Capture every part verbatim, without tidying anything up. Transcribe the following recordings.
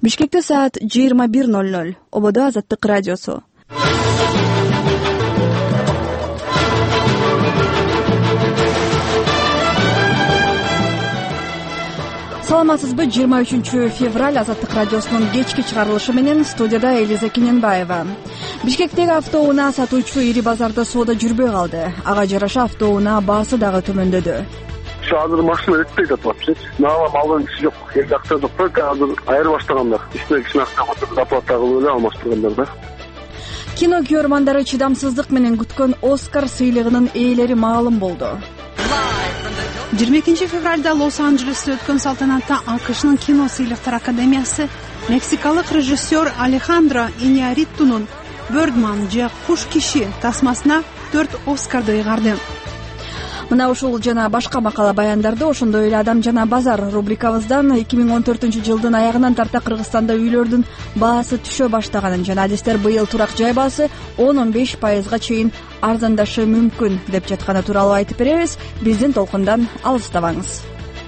Бишкекте саат жыйырма бир ноль ноль. Ободо Азаттык радиосу. Саламатсызбы? жыйырма үчүнчү февраль Азаттык радиосунун кечки чыгарылышы менен студияда Элиза Кененбаева. Бишкектеги автоунаа сатуучу ири базарда соода жүрбөй калды. Ага жараша автоунаа баасы дагы төмөндөдү. Азыр машина өтпөй жатат. Наалам алган киши жок. Эле акча жок да, азыр айыр баштагандар. Иште киши акча заплата кылып эле алмаштыргандар да. Кино көрөрмандары чыдамсыздык менен күткөн Оскар сыйлыгынын ээлери маалым болду. жыйырма экинчи февралда Лос-Анджелесте өткөн салтанатта АКШнын кино сыйлыктар академиясы мексикалык режиссер Алехандро Иньярритунун Birdman же Куш киши тасмасына төрт Оскарды ыйгарды. Мына ушул жана башка макала баяндарды ошондой эле Адам жана базар рубрикабыздан эки миң он төртүнчү жылдын аягынан тарта Кыргызстанда үйлөрдүн баасы түшө баштаганын жана адистер быйыл турак жай баасы он он беш пайызга чейин арзандашы мүмкүн деп жатканы тууралуу айтып беребиз. Биздин толкундан алыстабаңыз.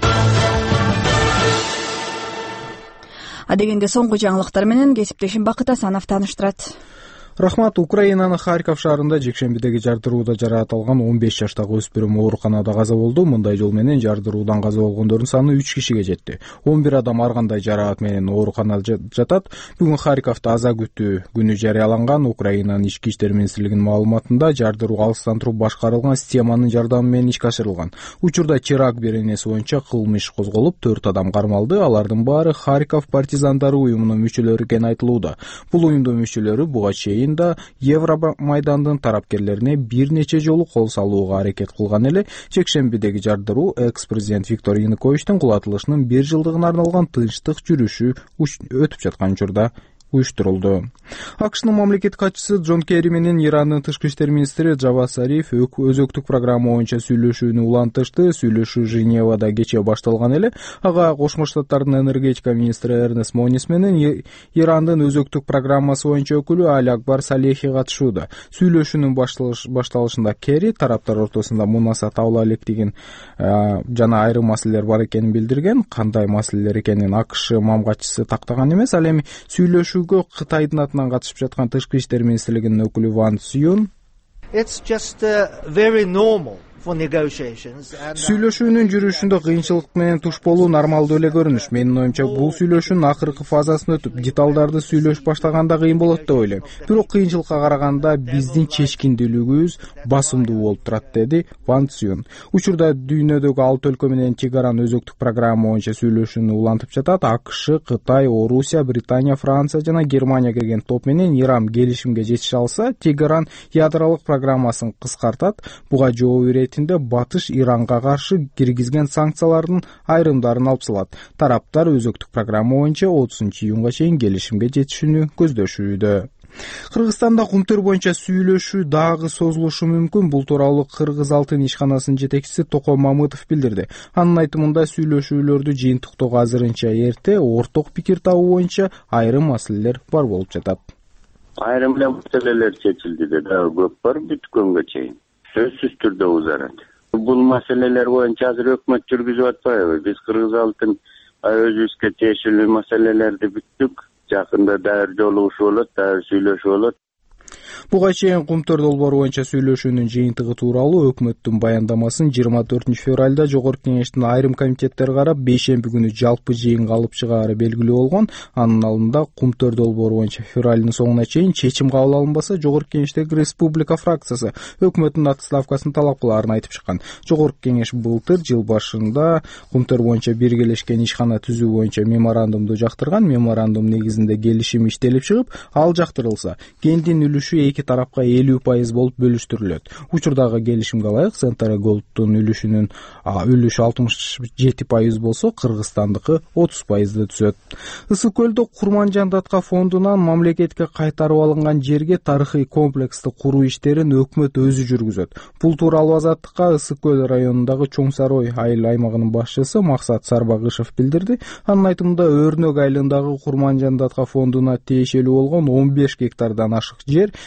Адегенде соңку жаңылыктар менен кесиптешим Бакыт Асанов тааныштырат. Рахмат. Украинанын Харьков шаарында жекшембидеги жардырууда жараат алган он беш жаштагы өспүрүм ооруканада каза болду. Мындай жол менен жардыруудан каза болгондордун саны үч кишиге жетти. он бир адам ар кандай жараат менен ооруканада жатат. Бүгүн Харьковдо аза күтүү күнү жарыяланган. Украинанын ички иштер министрлигинин маалыматында жардыруу алыстан туруп башкарылган системанын жардамы менен ишке ашырылган. Учурда теракт беренеси боюнча кылмыш козголуп, төрт адам кармалды. Алардын баары Харьков партизандары уюмунун мүчөлөрү экени айтылууда. Бул уюмдун мүчөлөрү буга чейин да Евромайдандын тарапкерлерине бир нече жолу кол салууга аракет кылган эле. Жекшембидеги жардыруу экс-президент Виктор Януковичтин кулатылышынын бир жылдыгына арналган тынчтык жүрүшү өтүп жаткан учурда уюштурулду. АКШнын мамлекеттик катчысы Джон Керри менен Ирандын тышкы иштер министри Джавад Зариф өзөктүк программа боюнча сүйлөшүүнү улантышты. Сүйлөшүү Женевада кечээ башталган эле. Ага Кошмо Штаттардын энергетика министри Эрнест Монис менен Ирандын өзөктүк программасы боюнча өкүлү Али Акбар Салехи катышууда. Сүйлөшүүнүн башталышында Керри тараптар ортосунда мунаса табыла электигин жана айрым маселелер бар экенин билдирген. Кандай маселелер экенин АКШ мамгатчысы тактаган эмес. Ал эми сүйлөшүү Кытайдын атынан катышып жаткан тышкы иштер министрлигинин өкүлү Ван Цюн сүйлөшүүнүн жүрүшүндө кыйынчылык менен туш болуу нормалдуу эле көрүнүш. Менин оюмча бул сүйлөшүүнүн акыркы фазасын өтүп, деталдарды сүйлөшүп баштаганда кыйын болот деп ойлойм. Бирок кыйынчылыкка караганда биздин чечкиндүүлүгүбүз басымдуу болуп турат, деди Ван Цюн. Учурда дүйнөдөгү алты өлкө менен Тегеран өзөктүк программа боюнча сүйлөшүүнү улантып жатат. АКШ, Кытай, Орусия, Британия, Франция жана Германия кирген топ менен Иран келишимге жетише алса, Тегеран ядролук программасын кыскартат. Буга жооп берет Батыш Иранга каршы киргизген санкциялардын айрымдарын алып салат. Тараптар өзөктүк программа боюнча отузунчу июнга чейин келишимге жетишүүнү көздөшүүдө. Кыргызстанда кумтөр боюнча сүйлөшүү дагы созулушу мүмкүн. Бул тууралуу Кыргыз Алтын ишканасынын жетекчиси Токой Мамытов билдирди. Анын айтымында сүйлөшүүлөрдү жыйынтыктоого азырынча эрте, орток пикир табуу боюнча айрым маселелер бар болуп жатат. Айрым маселелер чечилди да көп бар бүткөнгө чейин. Сөзсүз түрдө узарат. Бул маселелер боюнча азыр өкмөт жүргүзүп атпайбы? Биз Кыргыз Алтын өзүбүзгө тиешелүү маселелерди бүттүк. Жакында дайыр жолугушуу болот, дайыр сүйлөшүү болот. Буга чейин кумтөр долбоору боюнча сүйлөшүүнүн жыйынтыгы тууралуу өкмөттүн баяндамасын жыйырма төртүнчү февралда Жогорку Кеңештин айрым комитеттери карап, бейшемби күнү жалпы жыйынга алып чыгаары белгилүү болгон. Анын алдында кумтөр долбоору боюнча февралдын соңуна чейин чечим кабыл алынбаса, Жогорку Кеңештеги Республика фракциясы өкмөттүн отставкасын талап кылаарын айтып чыккан. Жогорку Кеңеш былтыр жыл башында кумтөр боюнча биргелешкен ишкана түзүү боюнча меморандумду жактырган. Меморандум негизинде келишим иштелип чыгып, ал жактырылса, кендин үлүшү эки тарапка элүү пайыз болуп бөлүштүрүлөт. Учурдагы келишимге ылайык Центр Голдтун үлүшүнүн үлүшү алтымыш жети пайыз болсо, Кыргызстандыкы отуз пайызды түзөт. Ысык көлдө Курманжан Датка фондунан мамлекетке кайтарып алынган жерге тарыхый комплексти куруу иштерин өкмөт өзү жүргүзөт. Бул тууралуу Азаттыкка Ысык көл районундагы Чоң Сарой айыл аймагынын башчысы Максат Сарбагышев билдирди. Анын айтымында Өрнөк айылындагы Курманжан Датка фондуна тиешелүү болгон он беш гектардан ашык жер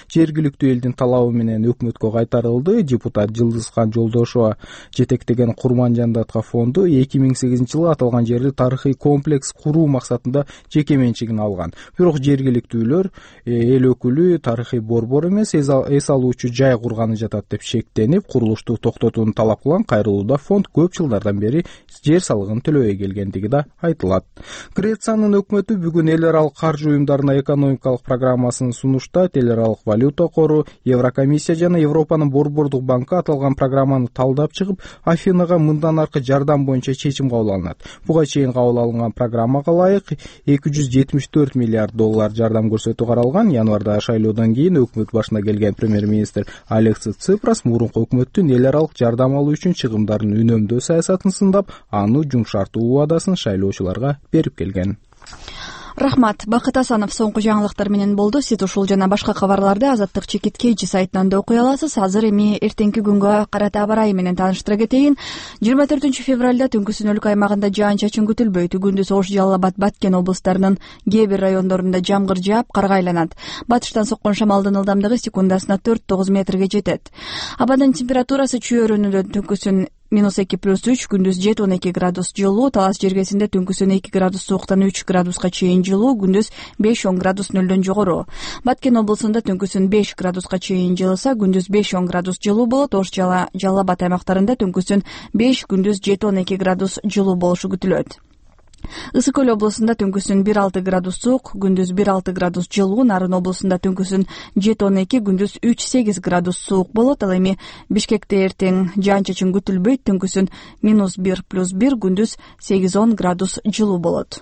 жергиликтүү элдин талабы менен өкмөткө кайтарылды. Депутат Жылдызхан Жолдошова жетектеген Курманжандатка фонду эки миң сегизинчи жылы аталган жерди тарыхый комплекс куруу максатында жеке менчигине алган. Бирок жергиликтүүлөр эл өкүлү тарыхый борбор эмес, эс алуучу жай курганы жатат деп шектенип, курулушту токтотууну талап кылган. Кайрылууда фонд көп жылдардан бери жер салыгын төлөбөй келгендиги да айтылат. Грециянын өкмөтү бүгүн эл аралык каржы уюмдарына экономикалык программасын сунуштайт. Эл аралык валюта кору, Еврокомиссия жана Европанын борбордук банкы аталган программаны талдап чыгып, Афинага мындан аркы жардам боюнча чечим кабыл алынат. Буга чейин кабыл алынган программага ылайык эки жүз жетимиш төрт миллиард доллар жардам көрсөтүү каралган. Январда шайлоодон кийин өкмөт башына келген премьер-министр Алексис Ципрас мурунку өкмөттүн эл аралык жардам алуу үчүн чыгымдарын үнөмдөө саясатын сындап, аны жумшартуу убадасын шайлоочуларга берип келген. Рахмат. Бакыт Асанов соңку жаңылыктар менен болду. Сиз ушул жана башка кабарларды Азаттык чекит кейжи сайтынан да окуй аласыз. Азыр эми эртеңки күнгө карата аба ырайы менен тааныштыра кетейин. жыйырма төртүнчү февралда түнкүсүн өлкө аймагында жаан-чачын күтүлбөйт. Күндүз Ош, Жалал Абад, Баткен облустарынын кээ бир райондорунда жамгыр жаап, карга айланат. Батыштан соккон шамалдын ылдамдыгы секундасына төрт тогуз метрге жетет. Абадын температурасы чүйөрүнүндө түнкүсүн минус эки плюс үч, күндүз жети он эки градус жылуу, Талас жергесинде түнкүсүн эки градус сууктан үч градуска чейин жылуу, күндүз беш он градус нөлдөн жогору. Баткен облусунда түнкүсүн беш градуска чейин жылыса, күндүз беш он градус жылуу болот. Ош, Жалал Абад аймактарында түнкүсүн беш, күндүз жети он эки градус жылуу болушу күтүлөт. Ысык Көл облусунда түнкүсүн бир алты градус суук, күндүз бир алты градус жылуу, Нарын облусунда түнкүсүн жети он эки, күндүз үч сегиз градус суук болот. Ал эми Бишкекте эртең жаан-чачын күтүлбөйт, түнкүсүн минус бир плюс бир, күндүз сегиз он градус жылуу болот.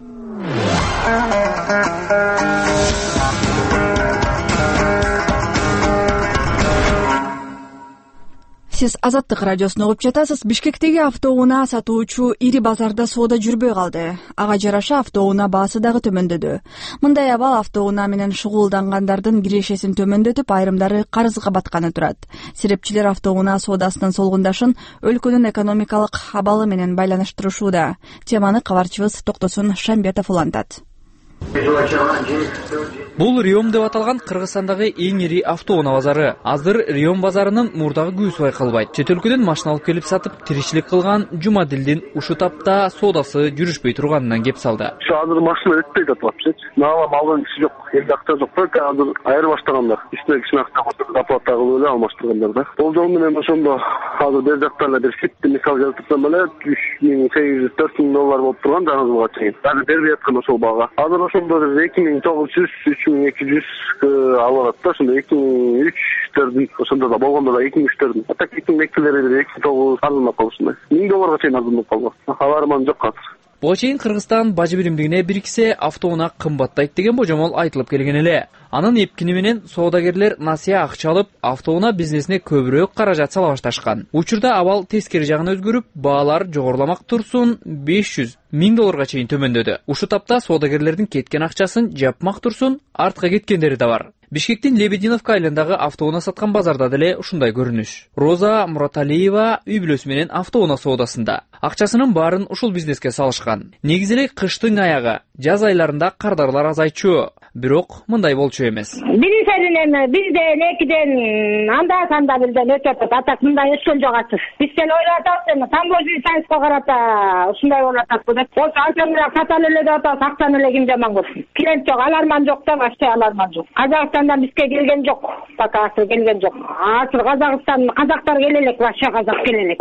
Сиз Азаттык радиосун угуп жатасыз. Бишкектеги автоунаа сатуучу ири базарда соода жүрбөй калды. Ага жараша автоунаа баасы дагы төмөндөдү. Мындай абал автоунаа менен шугулдангандардын кирешесин төмөндөтүп, айрымдары карызга батканы турат. Серепчилер автоунаа соодасынын солгундашын өлкөнүн экономикалык абалы менен байланыштырышууда. Теманы кабарчыбыз Токтосун Шамбетов улантат. Бул Риом деп аталган Кыргызстандагы эң ири автоунаа базары. Азыр Риом базарынын мурдагы күүсү байкалбайт. Чет өлкөдөн машина алып келип сатып тиричилик кылган Жумадилдин ушу тапта соодасы жүрүшпөй турганынан кеп салды. Азыр машина өтпөй жатат. Нала малдын иши жок, элде акча жок. Азыр айыр баштагандар. Үстүнө кичине акча оплата кылып эле алмаштыргандар да. Бул жол менен ошондо азыр бер жактан эле бир ситти мисал жазып турсам эле үч миң сегиз жүз төрт миң доллар болуп турган жаңы жылга чейин. Азыр бербей аткан ошол бага. Азыр ошондо эки миң тогуз жүз, үч миң эки жүз алып атат. Ошондо эки миң үч төрдүн ошондо да болгондо да эки миң үч төрдүн. А так эки миң экилери бир эки миң тогуз арзандап калышты. миң долларга чейин арзандап калды. Аларман жок азыр. Буга чейин Кыргызстан бажы биримдигине бириксе автоунаа кымбаттайт деген божомол айтылып келген эле. Анын эпкини менен соодагерлер насыя акча алып, автоунаа бизнесине көбүрөөк каражат сала башташкан. Учурда абал тескери жагына өзгөрүп, баалар жогоруламак турсун беш жүз миң долларга чейин төмөндөдү. Ушу тапта соодагерлердин кеткен акчасын жапмак турсун артка кеткендери да бар. Бишкектин Лебединовка айылындагы автоунаа саткан базарда деле ушундай көрүнүш. Роза Мураталиева үй бүлөсү менен автоунаа соодасында. Акчасынын баарын ушул бизнеске салышкан. Негизи эле кыштын аягы, жаз айларында кардарлар азайчу. Бирок мындай болчу эмес. Биринен бизден экиден анда санда бирден өтүп атат. Атак мындай өткөн жок азыр. Биз сен ойлоп атабыз, тамбожий сайыска карата ушундай болуп атат деп. Ошо ачамыраак сатан эле деп атат, сактан эле ким жаман көрсүн. Клиент жок, аларман жок да, вообще аларман жок. Казакстандан бизге келген жок. Пока келген жок. Азыр Казакстан, казактар келелек, вообще казак келелек.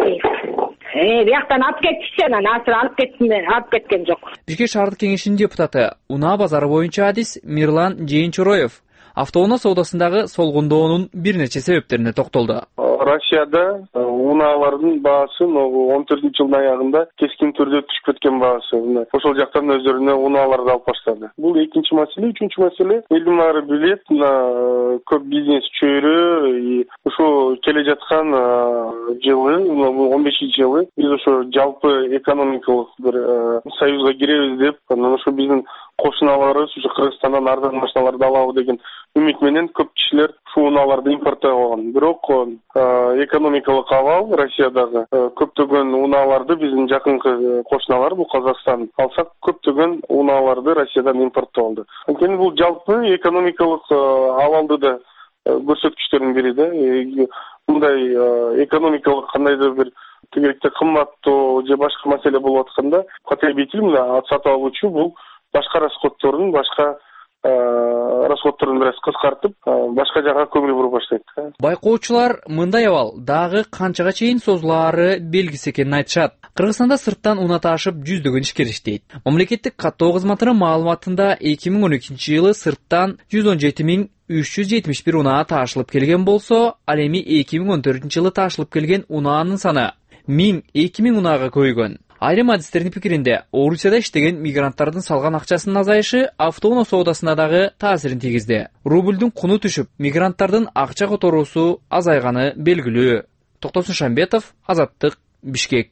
Э, бияктан алып кетишти, анан азыр алып кетти, алып кеткен жок. Бишкек шаардык кеңешинин депутаты, унаа базары боюнча адис Мирлан Жейинчороев автоунаа соодасындагы солгундоонун бир нече себептерине токтолду. Россияда унаалардын баасы он төртүнчү жылдын аягында кескин түрдө түшүп кеткен баасы. Ошол жактан өздөрүнө унааларды алып баштады. Бул экинчи маселе. Үчүнчү маселе, элдин баары билет, көп бизнес чөйрө, ушу келе жаткан жылы, он бешинчи жылы биз ошо жалпы экономикалык бир союзга киребиз деп, анан ошо биздин кошуналарыбыз ушу Кыргызстандан арзан машиналарды алабы деген үмүт менен көп кишилер ушу унааларды импорттой кылган. Бирок экономикалык абал Россиядагы көптөгөн унааларды биздин жакынкы кошуналар, бул Казакстан алсак, көптөгөн унааларды Россиядан импорттоп алды. Анткени бул жалпы экономикалык абалды да көрсөткүчтөрдүн бири да. Мындай экономикалык кандайдыр бир тегеректе кымбаттоо же башка маселе болуп атканда потребитель мына сатып алуучу бул башка расходторун башка расходторун бир аз кыскартып башка жака көңүл бура баштайт. Байкоочулар мындай абал дагы канчага чейин созулаары белгисиз экенин айтышат. Кыргызстанда сырттан унаа ташып жүздөгөн ишкер иштейт. Мамлекеттик каттоо кызматынын маалыматында эки миң он экинчи жылы сырттан жүз он жети миң үч жүз жетимиш бир унаа ташылып келген болсо, ал эми эки миң он төртүнчү жылы ташылып келген унаанын саны миң эки миң унаага көбөйгөн. Айрым адистердин пикиринде, Орусияда иштеген мигранттардын салган акчасынын азайышы автоунаа соодасына дагы таасирин тийгизди. Рубльдүн куну түшүп, мигранттардын акча которуусу азайганы белгилүү. Токтосун Шамбетов, Азаттык, Бишкек.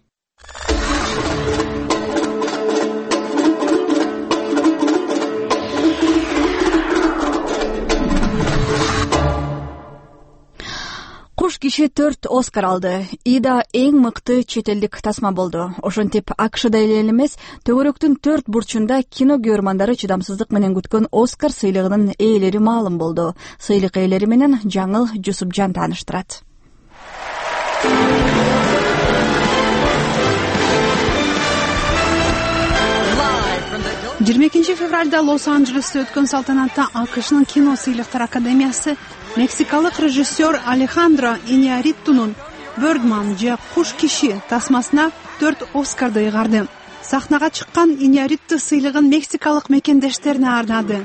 Куш киши төрт Оскар алды. Ида эң мыкты чет элдик тасма болду. Ошентип АКШда эле эмес, төгөрөктүн төрт бурчунда кино көрөрмандары чыдамсыздык менен күткөн Оскар сыйлыгынын ээлери маалым болду. Сыйлык ээлери менен Жаңыл Жусупжан тааныштырат. жыйырма экинчи февралда Лос-Анджелесте өткөн салтанатта АКШнын кино сыйлыктар академиясы мексикалык режиссер Алехандро Иньярриту'нун «Birdman» же «Куш киши» тасмасына төрт Оскарды ыйгарды. Сахнага чыккан Иньярриту сыйлыгын мексикалык мекендештерине арнады.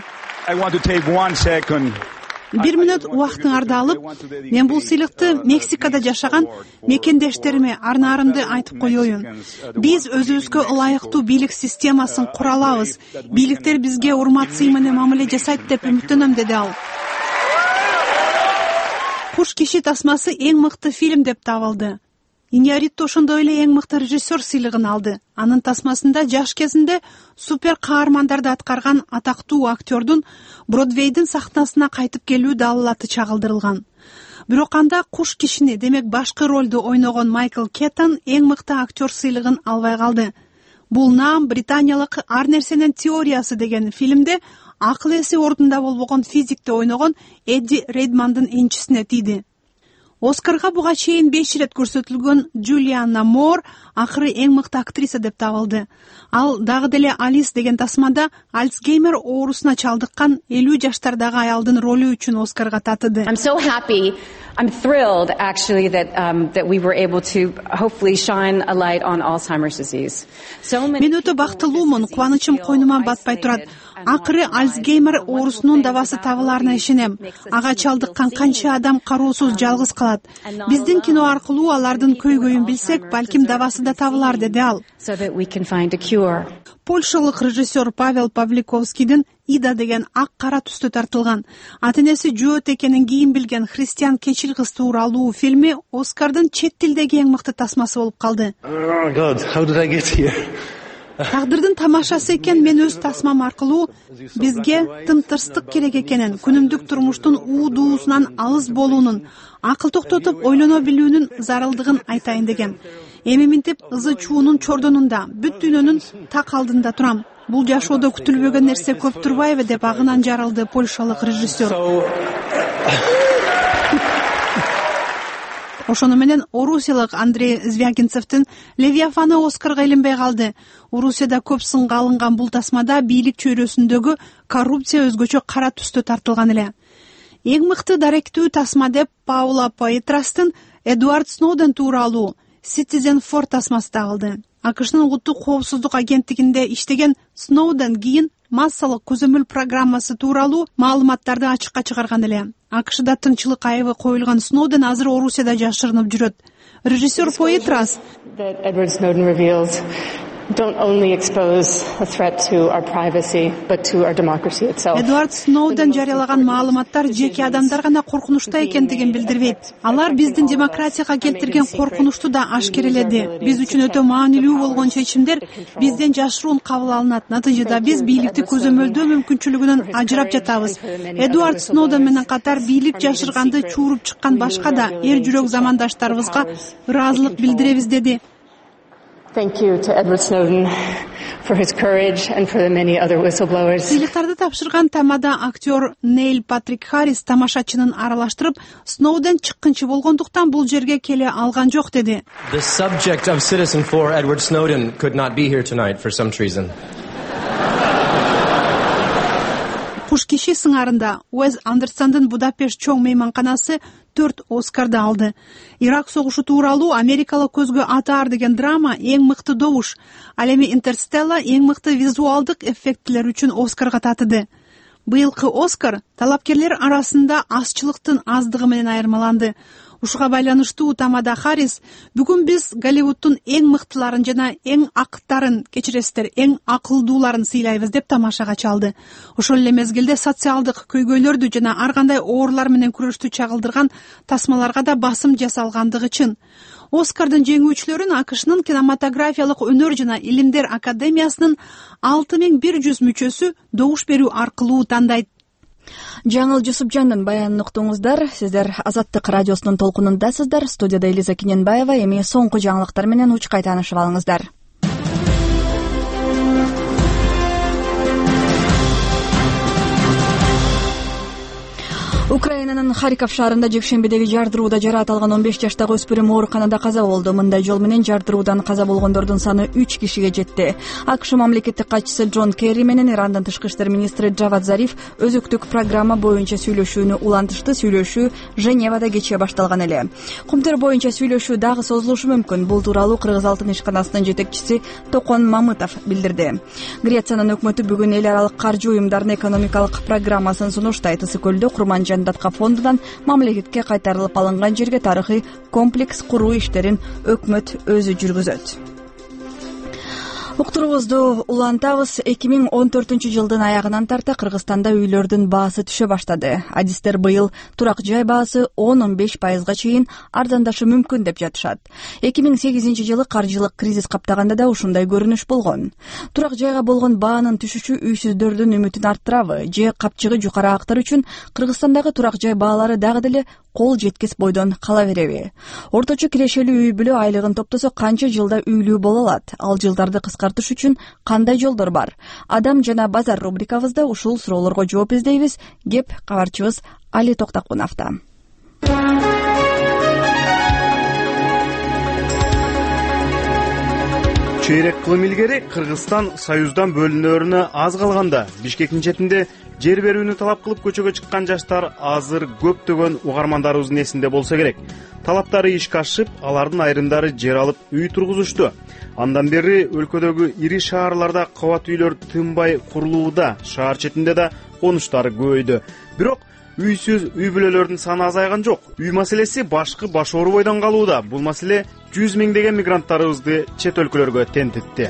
Бир мүнөт убактыңарды алып, мен бул сыйлыкты Мексикада жашаган мекендештериме арнаарымды айтып коеюн. Биз өзүбүзгө ылайыктуу бийлик системасын кура алабыз. Бийликтер бизге урмат-сый менен мамиле жасайт деп үмүттөнөм, деди ал. «Куш киши» тасмасы эң мыкты фильм деп табылды. Иньярриту ошондой эле эң мыкты режиссер сыйлыгын алды. Анын тасмасында жаш кезинде супер каармандарды аткарган атактуу актёрдун Бродвейдин сахнасына кайтып келүү далалаты чагылдырылган. Бирок анда «Куш кишини», демек башкы ролду ойногон Майкл Кетон эң мыкты актер сыйлыгын албай калды. Бул наам британиялык «Ар нерсенин теориясы» деген фильмде акыл эси ордунда болбогон физикти ойногон Эдди Рейдмандын энчисине тийди. Оскарга буга чейин беш ирет көрсөтүлгөн Джулианна Моор акыры эң мыкты актриса деп табылды. Ал дагы деле Алис деген тасмада Альцгеймер оорусуна чалдыккан элүү жаштардагы аялдын ролу үчүн Оскарга татыды. I'm so happy. I'm thrilled actually that um, that we were able to hopefully shine a light on Alzheimer's disease. Мен өтө бактылуумун, кубанычым койнума батпай турат. Акыры Альцгеймер оорусунун дабасы табыларына ишенем. Ага чалдыккан канча адам кароосуз жалгыз калат. Биздин кино аркылуу алардын көйгөйүн билсек, балким дабасы да табылар, деди ал. Польшалык режиссер Павел Павликовскийдин «Ида» деген ак кара түстө тартылган, ата-энеси жөөт экенин кийин билген христиан кечил кыз тууралуу фильми Оскардын чет тилдеги эң мыкты тасмасы болуп калды. Тагдырдын тамашасы экен, мен өз тасмам аркылуу бизге тымтырстык керек экенин, күнүмдүк турмуштун уудуусунан алыс болуунун, акыл токтотуп ойлоно билүүнүн зарылдыгын айтайын деген. Эми минтип ызы чуунун чордонунда, бүт дүйнөнүн так алдында турам. Бул жашоодо күтүлбөгөн нерсе көп турбайбы, деп агынан жарылды польшалык режиссер. Ошону менен орусиялык Андрей Звягинцевдин «Левиафаны» Оскарга илинбей калды. Орусияда көп сынга алынган бул тасмада бийлик чөйрөсүндөгү коррупция өзгөчө кара түстө тартылган эле. Эң мыкты даректүү тасма деп Паула Поэтрастын Эдвард Сноуден тууралуу Citizen Four тасмасы табылды. АКШнын улуттук коопсуздук агенттигинде иштеген Сноуден кийин массалык көзөмөл программасы тууралуу маалыматтарды ачыкка чыгарган эле. АКШда тынччылык айыбы коюлган Сноуден азыр Орусияда жашырынып жүрөт. Режиссер Поэтрас don't only expose a threat to our privacy, but to our democracy itself. Эдвард Сноуден жарыялаган маалыматтар жеке адамдар гана коркунучта экендигин билдирбейт. Алар биздин демократияга келтирген коркунучту да ашкереледи. Биз үчүн өтө маанилүү болгон чечимдер бизден жашыруун кабыл алынат. Натыйжада биз бийликти көзөмөлдөө мүмкүнчүлүгүнөн ажырап жатабыз. Эдвард Сноуден менен катар бийлик жашырганды чууруп чыккан башка да эр жүрөк замандаштарыбызга ыраазылык билдиребиз, деди. Thank you to Edward Snowden for his courage and for the many other whistleblowers. Сыйлыктарды тапшырган тамада актер Нейл Патрик Харрис тамашачынын аралаштырып, Сноуден чыккынчы болгондуктан бул жерге келе алган жок деди. The subject of Citizen four, Edward Snowden, could not be here tonight for some reason. Куш киши сыңарында Уэс Андерсондун Будапешт чоң мейманканасы төрт Оскарды алды. Ирак согушу тууралуу Америкалык көзгө атаар деген драма эң мыкты добуш. Ал эми Интерстелла эң мыкты визуалдык эффектилер үчүн Оскарга татыды. Быйылкы Оскар талапкерлер арасында азчылыктын аздыгы менен айырмаланды. Ушуга байланыштуу тамада Харрис, бүгүн биз Голливудтун эң мыктыларын жана эң акыттарын, кечиресиздер, эң акылдууларын сыйлайбыз деп тамашага чалды. Ошол эле мезгилде социалдык көйгөйлөрдү жана ар кандай оорулар менен күрөштү чагылдырган тасмаларга да басым жасалгандыгы чын. Оскардын жеңүүчүлөрүн АКШнын кинематографиялык өнөр жана илимдер академиясынын алты миң бир жүз мүчөсү добуш берүү аркылуу тандайт. Жаңыл Жусупжандын баянын уктуңуздар. Сиздер Азаттык радиосунун толкунундасыздар. Студияда Элиза Киненбаева. Эми соңку жаңылыктар менен учкай таанышып алыңыздар. Украинанын Харьков шаарында жекшембидеги жардырууда жараат алган он беш жаштагы өспүрүм ооруканада каза болду. Мындай жол менен жардыруудан каза болгондордун саны үч кишиге жетти. АКШ мамлекеттик катчысы Джон Керри менен Ирандын тышкы иштер министри Джавад Зариф өзүктүк программа боюнча сүйлөшүүнү улантышты. Сүйлөшүү Женевада кечээ башталган эле. Кумтөр боюнча сүйлөшүү дагы созулушу мүмкүн. Бул тууралуу Кыргыз алтын ишканасынын жетекчиси Токон Мамытов билдирди. Грециянын өкмөтү бүгүн эл аралык каржы уюмдарынын экономикалык программасын сунуштайт. Ысы көлдө Курман Жандатка фондунан мамлекетке кайтарылып алынган жерге тарыхый комплекс куруу иштерин өкмөт өзү жүргүзөт. Уктуруубузду улантабыз. эки миң он төртүнчү жылдын аягынан тарта Кыргызстанда үйлөрдүн баасы түшө баштады. Адистер быйыл турак жай баасы он он беш пайызга чейин арзандашы мүмкүн деп жатышат. эки миң сегизинчи жылы каржылык кризис каптаганда да ушундай көрүнүш болгон. Турак жайга болгон баанын түшүшү үйсүздөрдүн үмүтүн арттырабы же капчыгы жукараактар үчүн Кыргызстандагы турак жай баалары дагы деле кол жеткис бойдон кала береби? Орточо кирешелүү үй бүлө айлыгын топтосо канча жылда үйлүү боло алат? Ал жылдарды кыскартыш үчүн кандай жолдор бар? Адам жана базар рубрикабызда ушул суроолорго жооп издейбиз. Кеп кабарчыбыз Али Токтакуновдо. Чейрек кылым илгери Кыргызстан Союздан бөлүнөрүнө аз калганда Бишкектин четинде жер берүүнү талап кылып көчөгө чыккан жаштар азыр көптөгөн угармандарыбыздын эсинде болсо керек. Талаптары ишке ашып, алардын айрымдары жер алып үй тургузушту. Андан бери өлкөдөгү ири шаарларда кабат үйлөр тынбай курулууда, шаар четинде да конуштар көбөйдү. Бирок үйсүз үй бүлөлөрдүн саны азайган жок. Үй маселеси башкы баш оорубойдон калууда. Бул маселе жүз миңдеген мигранттарыбызды чет өлкөлөргө тентитти.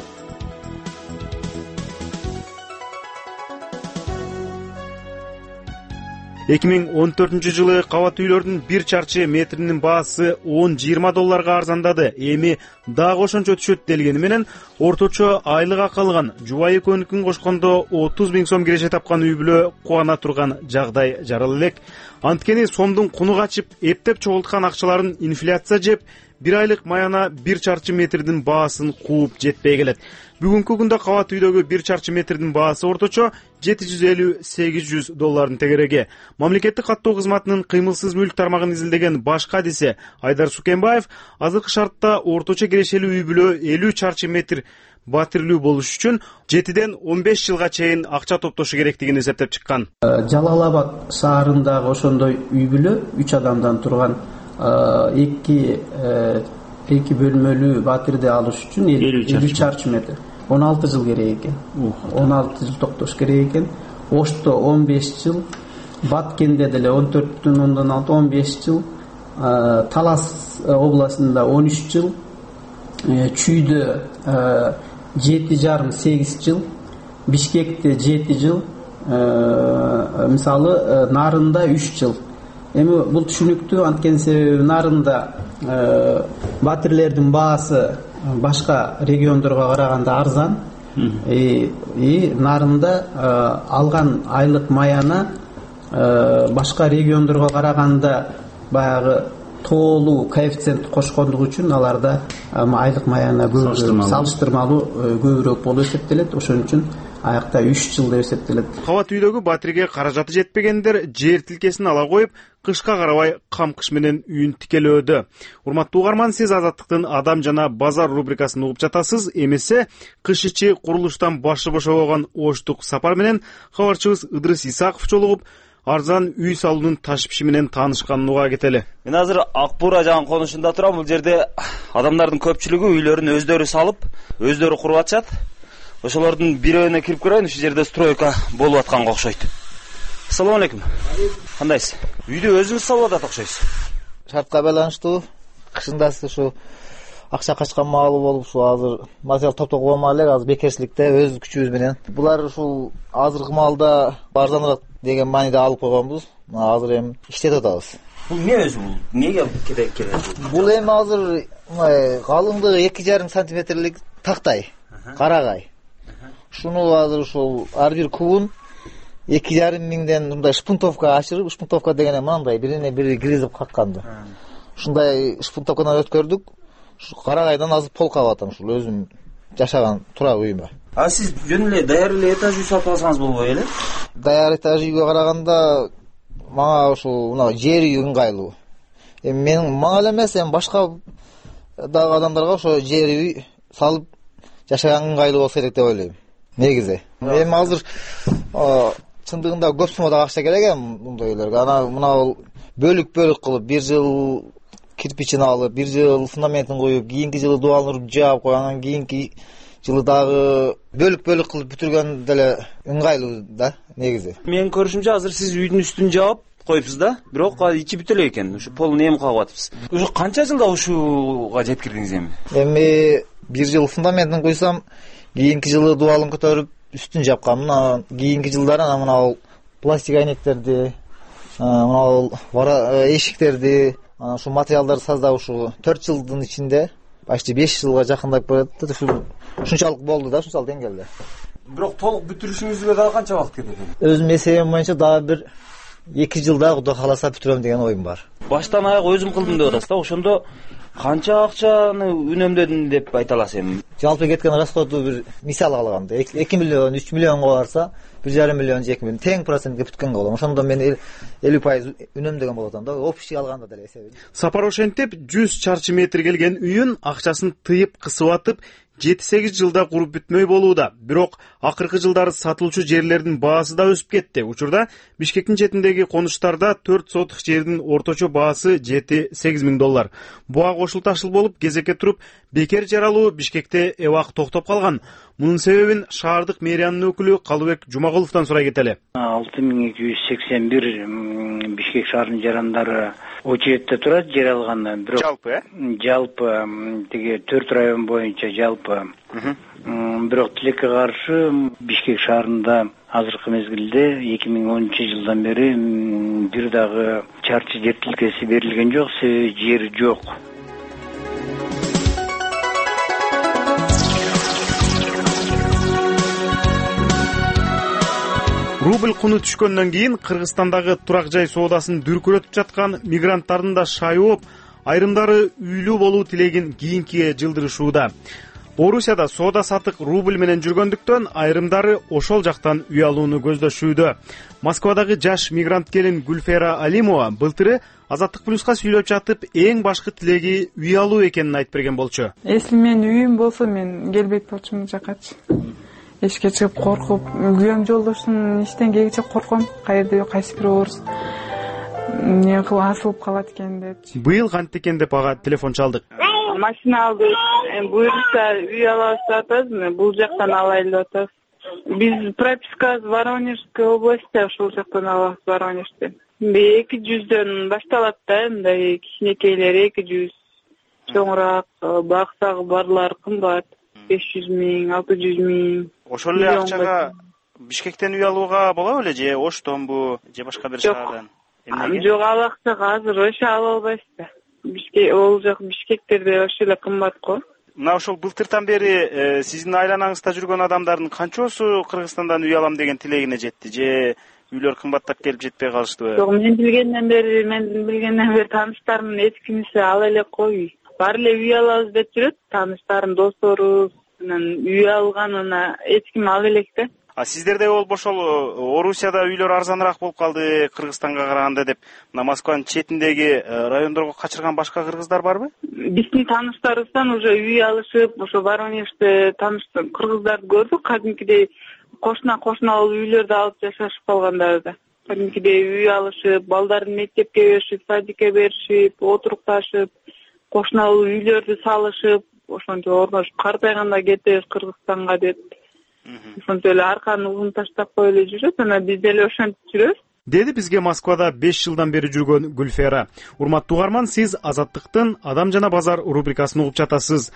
эки миң он төртүнчү жылы кабат үйлөрдүн бир чарчы метринин баасы он жыйырма долларга арзандады. Эми дагы ошончо түшөт делгени менен орточо айлык акы алган жубайы көнүкүн кошкондо отуз миң сом киреше тапкан үй бүлө кубана турган жагдай жарала элек. Анткени сомдун куну качып, эптеп чогулткан акчаларын инфляция жеп, бир айлык маяна бир чарчы метрдин баасын кууп жетпей келет. Бүгүнкү күндө кабат үйдөгү бир чарчы метрдин баасы орточо жети жүз элүү сегиз жүз доллардын тегереги. Мамлекеттик каттоо кызматынын кыймылсыз мүлк тармагын изилдеген баш кадиси Айдар Сукенбаев азыркы шартта орточо кирешелүү үй бүлө элүү чарчы метр батирлүү болуш үчүн жетиден он беш жылга чейин акча топтошу керектигин эсептеп чыккан. Жалал Абад шаарындагы ошондой үй бүлө үч адамдан турган эки эки бөлмөлүү батирди алыш үчүн элүү чарчы метр он алты жыл керек экен. он алты жыл токтош керек экен. Ошто он беш жыл, Баткенде деле он төрт бүтүн ондон алты он беш жыл, Талас областында он үч жыл, Чүйдө жети жарым сегиз жыл, Бишкекте жети жыл, мисалы Нарында үч жыл. Эми бул түшүнүктүү, анткени себеби Нарында батирлердин баасы башка региондорго караганда арзан. И Нарында алган айлык маяна башка региондорго караганда баягы тоолуу коэффициент кошкондугу үчүн аларда айлык маягына салыштырмалуу көбүрөөк болуп эсептелет. Ошон үчүн аякта үч жыл деп эсептелет. Кабат үйдөгү батирге каражаты жетпегендер жер тилкесин ала коюп, кышка карабай кам кыш менен үйүн тикелөөдө. Урматтуу угарман, сиз Азаттыктын Адам жана базар рубрикасын угуп жатасыз. Эмесе кыш ичи курулуштан башы бошобогон Оштук Сапар менен кабарчыбыз Ыдырыс Исаков жолугуп, арзан үй салуунун ташпиши менен таанышканын уга кетели. Мен азыр Ак Буура жаган конушунда турам. Бул жерде адамдардын көпчүлүгү үйлөрүн өздөрү салып, өздөрү куруп атышат. Ошолордун бирөөүнө кирип көрөйүн. Ушул жерде стройка болуп атканга окшойт. Ассаламу алейкум. Кандайсыз? Үйдү өзүңүз салып атат окшойсуз. Шартка байланыштуу. Кышында ушу акча качкан маалы болуп, ушу азыр материал топтоп койгон элек, азыр бекерчиликте өз күчүбүз менен. Булар ушул азыркы маалда арзаныраак деген мааниде алып койгонбуз. Азыр эми иштетип атабыз. Бул эмне өзү бул? Эмнеге керек керек? Бул эми азыр калыңдыгы эки жарым сантиметрлик тактай, карагай. Шуну азыр ушул ар бир кубун эки жарым миңден мындай шпунтовка ачырып, шпунтовка дегенде мындай бирине бири киргизип какканды. Ушундай шпунтовкадан өткөрдүк. Ушу карагайдан азыр пол кабып атам, ушул өзүм жашаган турак үйүмө. А сиз жөн эле даяр эле этаж үй салып алсаңыз болбой эле? Даяр этаж үйгө караганда мага ушул мына жер үй ыңгайлуу. Эми мен мага эле эмес, эми башка дагы адамдарга ошо жер үй салып жашаган ыңгайлуу болсо керек деп ойлойм. Негизи. Эми азыр чындыгында көп суммада акча керек эми мындай үйлөргө. Ана мына бөлүк-бөлүк кылып бир жыл кирпичин алып, бир жыл фундаментин коюп, кийинки жылы дубалын уруп жаап коюп, анан кийинки жылы дагы бөлүк-бөлүк кылып бүтүргөн деле ыңгайлуу да негизи. Менин көрүшүмчө азыр сиз үйдүн үстүн жаап коюпсуз да, бирок ичи бүтө элек экен. Ушу полун эми кагып атыпсыз. Ушу канча жылда ушуга жеткирдиңиз эми? Эми бир жыл фундаментин куйсам, кийинки жылы дубалын көтөрүп үстүн жапкан. Мына кийинки жылдары мына пластик айнектерди, мына эшиктерди, ушу материалдарды саздап ушу төрт жылдын ичинде почти беш жылга жакындап баратты. Ушунчалык болду да, ушунчалык деңгээлде. Бирок толук бүтүрүшүңүзгө дагы канча убакыт кетет? Өзүм эсебим боюнча дагы бир эки жылда Кудай кааласа бүтүрөм деген оюм бар. Баштан аяк өзүм кылдым деп атасыз да, ошондо канча акчаны үнөмдөдүм деп айта аласыз эми? Жалпы кеткен расходу бир мисал алганда эки миллион, үч миллионго барса, бир жарым миллион, эки миллион тең процентке бүткөнгө болом. Ошондо мен элүү пайыз үнөмдөгөн болот атам да, общий алганда деле эсебим. Сапар ошентип жүз чарчы метр келген үйүн акчасын тыйып кысып атып жети-сегиз жылда куруп бүтмөй болууда. Бирок акыркы жылдары сатылуучу жерлердин баасы да өсүп кетти. Учурда Бишкектин четиндеги конуштарда төрт сотых жердин орточо баасы жети-сегиз миң доллар. Буга кошул ташыл болуп кезекке туруп бекер жер алуу Бишкекте эбак токтоп калган. Мунун себебин шаардык мэриянын өкүлү Калыбек Жумагуловдон сурай кетели. алты миң эки жүз сексен бир Бишкек шаарынын жарандары очередте турат жер алгандан. Бирок жалпы э? Жалпы тиги төрт район боюнча жалпы. Бирок тилекке каршы Бишкек шаарында азыркы мезгилде эки миң онунчу жылдан бери бир дагы чарчы жер тилкеси берилген жок, себеби жер жок. Рубль куну түшкөндөн кийин Кыргызстандагы турак жай соодасын дүркүрөтүп жаткан мигранттардын да шайып, айрымдары үйлүү болуу тилегин кийинкиге жылдырышууда. Орусияда соода сатык рубль менен жүргөндүктөн айрымдары ошол жактан үй алууну көздөшүүдө. Москвадагы жаш мигрант келин Гүлфера Алимова былтыры Азаттык плюска сүйлөп жатып эң башкы тилеги үй алуу экенин айтып берген болчу. Если менин үйүм болсо, мен келбейт болчумун бул жакачы. Эшикке чыгып коркуп, күйөөм жолдошум иштен келгиче корком, кайерде кайсы бир орус эмне кылып асылып калат экен деп. Быйыл кантип экен деп ага телефон чалдык. Машина алдык, буюрса үй алабыз деп атабыз, бул жактан алайлы деп атабыз. Биз прописка Воронежской области, ошол жактан алабыз, Воронежден. эки жүздөн башталат да, мындай кичинекейлер эки жүз, чоңураак, баксагы барлар кымбат, беш жүз миң, алты жүз миң. Ошол эле акчага Бишкектен үй алууга болобу эле же Оштонбу же башка бир шаардан? Жок, ал акчага азыр ошо ала албайсыз да. Бишкек, ол жак Бишкектерде ошо эле кымбат го. Мына ошол былтыртан бери сиздин айланаңызда жүргөн адамдардын канчосу Кыргызстандан үй алам деген тилегине жетти же үйлөр кымбаттап келип жетпей калыштыбы? Жок, мен билгенден бери, мен билгенден бери тааныштарымдын эскиниси ала элек кой. Баары эле үй алабыз деп жүрөт, тааныштарым, досторубуз менен үй алганына эч ким ала элек да. А сиздерде болуп ошол Орусияда үйлөр арзаныраак болуп калды Кыргызстанга караганда деп, мына Москванын четиндеги райондорго качырган башка кыргыздар барбы? Биздин тааныштарыбыздан уже үй алышып, ошо Воронежде тааныштар кыргыздарды көрдүк, кадимкидей кошуна кошуна үйлөрдү алып жашашып калгандар да. Кадимкидей үй алышып, балдарын мектепке беришип, садикке беришип, отурукташып, кошуна үйлөрдү салышып, ошентип орношуп, картайганда кетебиз Кыргызстанга деп. Ошентип эле арканы узун таштап коюп эле жүрөт, анан биз деле ошентип жүрөбүз. Деди бизге Москвада беш жылдан бери жүргөн Гүлфера. Урматтуу угарман, сиз Азаттыктын Адам жана базар рубрикасын угуп жатасыз.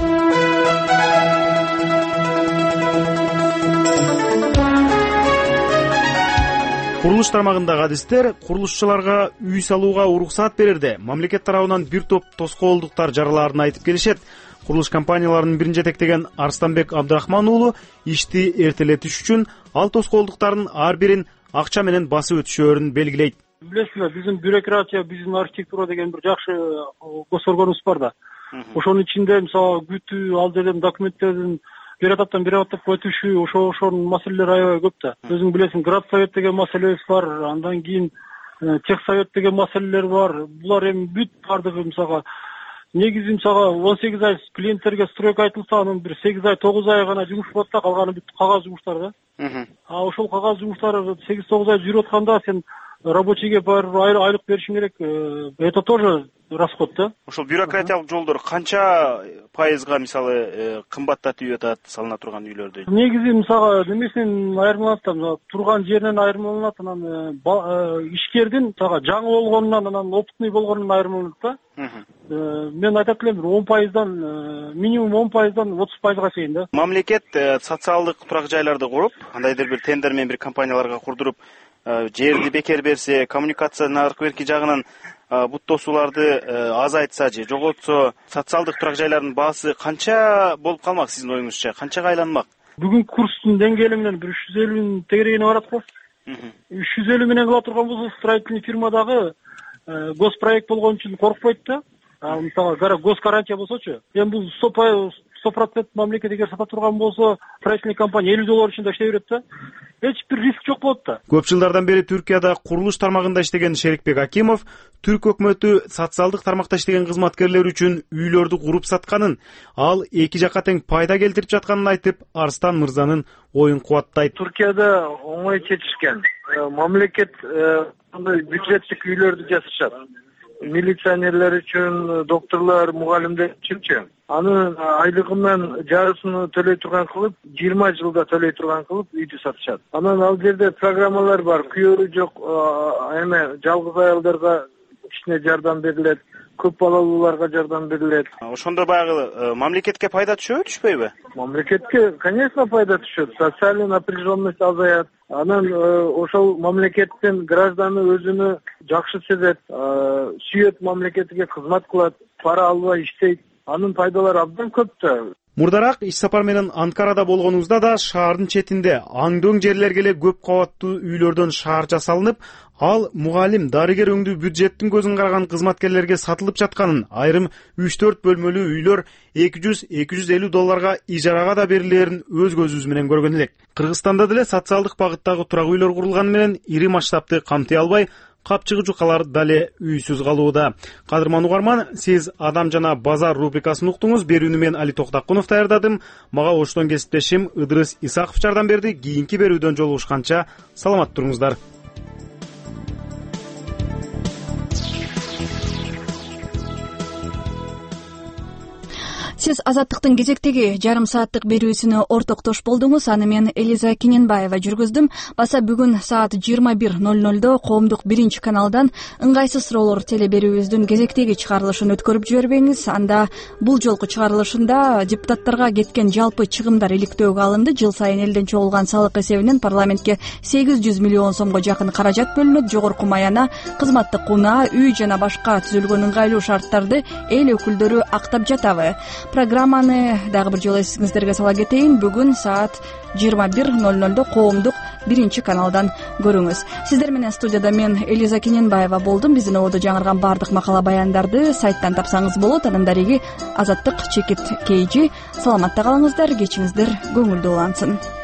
Курулуш тармагындагы адистер курулушчуларга үй салууга уруксаат берерде мамлекет тарабынан бир топ тоскоолдуктар жаралаарын айтып келишет. Курулуш компанияларынын бирин жетектеген Арстанбек Абдрахман уулу ишти эртелетиш үчүн ал тоскоолдуктардын ар бирин акча менен басып өтүшөөрүн белгилейт. Билесизби, биздин бюрократия, биздин архитектура деген бир жакшы госорганыбыз бар да. Ошонун ичинде мисалы күтүү, ал жерден документтердин бир этаптан бир этапка өтүшү, ошо ошонун маселелери аябай көп да. Өзүң билесиң, градсовет деген маселебиз бар, андан кийин техсовет деген маселелер бар. Булар эми бүт бардыгы мисалга негизи мисалга он сегиз ай клиенттерге стройка айтылса, анын бир сегиз ай, тогуз ай гана жумуш болот да, калганы бүт кагаз жумуштар да. А ошол кагаз жумуштары сегиз тогуз ай жүрүп атканда сен рабочийге барып айлык беришиң керек. Это тоже расход да. Ошол бюрократиялык жолдор канча пайызга мисалы кымбаттатып атат салына турган үйлөрдү? Негизи мисалга немесинен айырмаланат да, турган жеринен айырмаланат, анан ишкердин мисалга жаңы болгонунан, анан опытный болгонунан айырмаланат да. Мен айтат элем, он пайыздан минимум он пайыздан отуз пайызга чейин да. Мамлекет социалдык турак жайларды куруп, андайдыр бир тендер менен бир компанияларга курдуруп, жерди бекер берсе, коммуникациянын аркы берки жагынан бут тосууларды азайтса же жоготсо, социалдык турак жайлардын баасы канча болуп калмак сиздин оюңузча? Канчага айланмак? Бүгүнкү курстун деңгээли менен бир үч жүз элүүнүн тегерегине барат го. үч жүз элүү менен кыла турган болсо, строительный фирмадагы госпроект болгон үчүн коркпойт да. Мисалы госгарантия болсочу, эми бул сто процент мамлекет эгер сата турган болсо, строительный компания элүү доллар ичинде иштей берет да. Эч бир риск жок болот да. Көп жылдардан бери Түркияда курулуш тармагында иштеген Шерикбек Акимов түрк өкмөтү социалдык тармакта иштеген кызматкерлер үчүн үйлөрдү куруп сатканын, ал эки жакка тең пайда келтирип жатканын айтып, Арстан мырзанын оюн кубаттайт. Түркияда оңой чечишкен. Мамлекет бюджеттик үйлөрдү жасашат. Милиционерлер үчүн, докторлор, мугалимдер үчүнчү. Анын айлыгынан жарысын төлөй турган кылып, жыйырма жылда төлөй турган кылып үйдү сатышат. Анан ал жерде программалар бар, күйөөрү жок, эме жалгыз аялдарга кичине жардам берилет, көп балалууларга жардам берилет. Ошондо баягы мамлекетке пайда түшөбү, түшпөйбү? Мамлекетке, конечно, пайда түшөт. Социальный напряженность азаят. Анан ошол мамлекеттен гражданы өзүнө жакшы сезет, сүйөт, мамлекетке кызмат кылат, пара албай иштейт. Анын пайдалары абдан көп да. Мурдараак иш сапар менен Анкарада болгонубузда да шаардын четинде аңдөң жерлерге эле көп кабаттуу үйлөрдөн шаар жасалынып, ал мугалим, дарыгер өңдүү бюджеттин көзүн караган кызматкерлерге сатылып жатканын, айрым үч төрт бөлмөлүү үйлөр эки жүз эки жүз элүү долларга ижарага да берилерин өз көзүбүз менен көргөн элек. Кыргызстанда деле социалдык багыттагы турак үйлөр курулганы менен ири масштабты камтый албай, капчыгы жукалар дале үйсүз калууда. Кадырман угарман, сиз Адам жана базар рубрикасын уктуңуз. Берүүнү мен Али Токтакунов даярдадым. Мага оштон кесиптешим Ыдырыс Исаков жардам берди. Кийинки берүүдөн жолугушканча саламат туруңуздар. Сиз Азаттыктын кезектеги жарым сааттык берүүсүнө ортоктош болдуңуз. Аны мен Элиза Кененбаева жүргүздүм. Баса бүгүн саат жыйырма бир ноль нольдо коомдук биринчи каналдан ыңгайсыз суроолор теле берүүбүздүн кезектеги чыгарылышын өткөрүп жибербеңиз. Анда бул жолку чыгарылышында депутаттарга кеткен жалпы чыгымдар иликтөөгө алынды. Жыл сайын элден чогулган салык эсебинен парламентке сегиз жүз миллион сомго жакын каражат бөлүнөт. Жогорку маяна, кызматтык унаа, үй жана башка түзүлгөн ыңгайлуу шарттарды эл өкүлдөрү актап жатабы? Программаны дагы бир жолу эсиңиздерге сала кетейин. Бүгүн саат жыйырма бир ноль нольдо коомдук биринчи каналдан көрүңүз. Сиздер менен студияда мен Элиза Кененбаева болдум. Биздин ободо жаңырган баардык макала баяндарды сайттан тапсаңыз болот. Анын дареги Азаттык Чекит Кейжи. Саламатта калыңыздар, кечиңиздер көңүлдүү улансын.